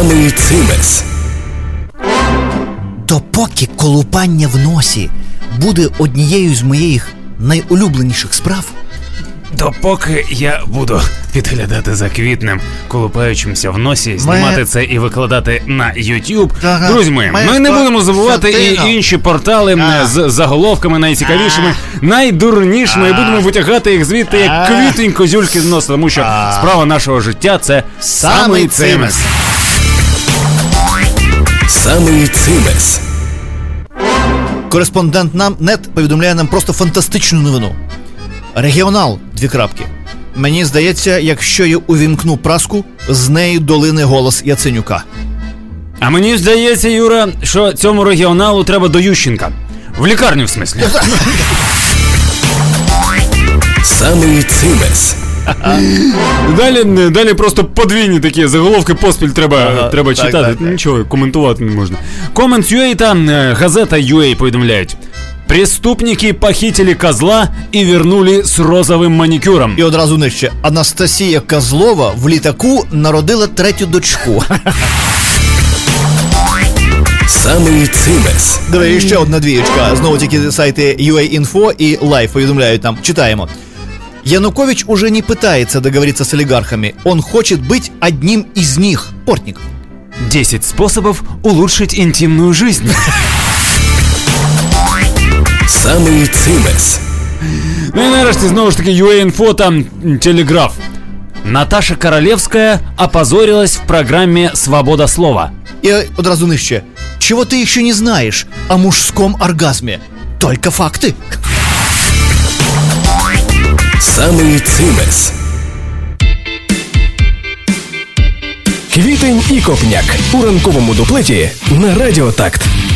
Самий цимес. Допоки колупання в носі буде однією з моїх найулюбленіших справ, Допоки я буду підглядати за Квітнем, колупаючимся в носі, знімати це і викладати на YouTube. Друзі мої, ми не будемо забувати і інші портали з заголовками найцікавішими, найдурнішими, і будемо витягати їх звідти як квітень козюльки з носа, тому що справа нашого життя – це самий цимес. Самий цимес. кореспондент НЕТ повідомляє нам просто фантастичну новину. Регіонал, : Мені здається, якщо я увімкну праску, з неї долине голос Яценюка. А мені здається, Юра, що цьому регіоналу треба до Ющенка. В лікарню, в смислі. Самий цимес. Далі просто подвійні такі заголовки поспіль треба читати. Так. Нічого, коментувати не можна. Comments.ua та газета UA повідомляють. Преступники похитили козла и вернули с розовым маникюром. І одразу нижче. Анастасія Козлова в літаку народила третю дочку. Самий цимес. Диви, ще одна двієчка. Знову тільки сайти UA-Info і Life повідомляють нам. Читаємо. Янукович уже не пытается договориться с олигархами. Он хочет быть одним из них. Портник. 10 способов улучшить интимную жизнь. Самий цимес. Ну і нарешті, знову ж таки, UA-Info там Телеграф. Наташа Королевская опозорилась в программе «Свобода слова». И одразу нижче. Чего ты еще не знаешь о мужском оргазме? Только факты. Самий цимес. Квітень і Копняк у ранковому дуплеті на Радіо Такт.